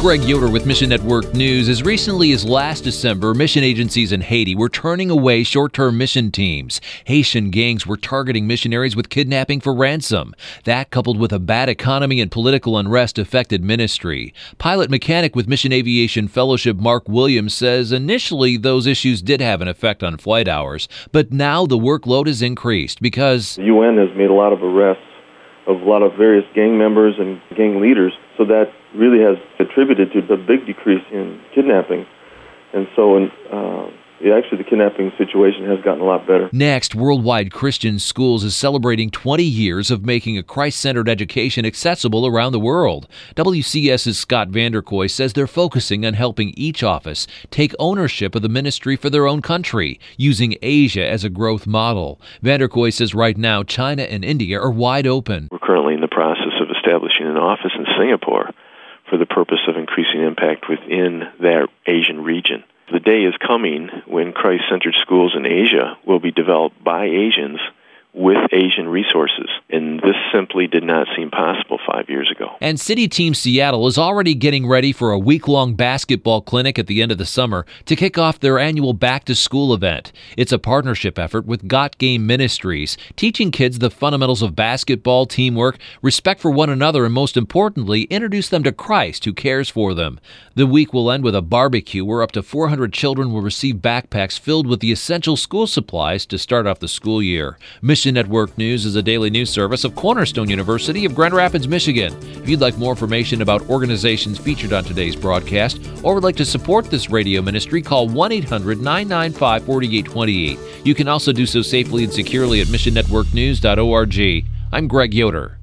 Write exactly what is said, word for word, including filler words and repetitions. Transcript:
Greg Yoder with Mission Network News. As recently as last December, mission agencies in Haiti were turning away short-term mission teams. Haitian gangs were targeting missionaries with kidnapping for ransom. That, coupled with a bad economy and political unrest, affected ministry. Pilot mechanic with Mission Aviation Fellowship Mark Williams says initially those issues did have an effect on flight hours, but now the workload has increased because the U N has made a lot of arrests of a lot of various gang members and gang leaders, so that really has attributed to the big decrease in kidnapping. And so, in, uh, yeah, actually, the kidnapping situation has gotten a lot better. Next, Worldwide Christian Schools is celebrating twenty years of making a Christ-centered education accessible around the world. WCS's Scott Vanderkoy says they're focusing on helping each office take ownership of the ministry for their own country, using Asia as a growth model. Vanderkoy says right now, China and India are wide open. We're currently in the process of establishing an office in Singapore for the purpose of increasing impact within that Asian region. The day is coming when Christ-centered schools in Asia will be developed by Asians with Asian resources, and this simply did not seem possible five years ago. And City Team Seattle is already getting ready for a week-long basketball clinic at the end of the summer to kick off their annual back-to-school event. It's a partnership effort with Got Game Ministries, teaching kids the fundamentals of basketball, teamwork, respect for one another, and most importantly, introduce them to Christ who cares for them. The week will end with a barbecue where up to four hundred children will receive backpacks filled with the essential school supplies to start off the school year. Mission Network News is a daily news service of Cornerstone University of Grand Rapids, Michigan. If you'd like more information about organizations featured on today's broadcast or would like to support this radio ministry, call one eight hundred nine nine five four eight two eight. You can also do so safely and securely at mission network news dot org. I'm Greg Yoder.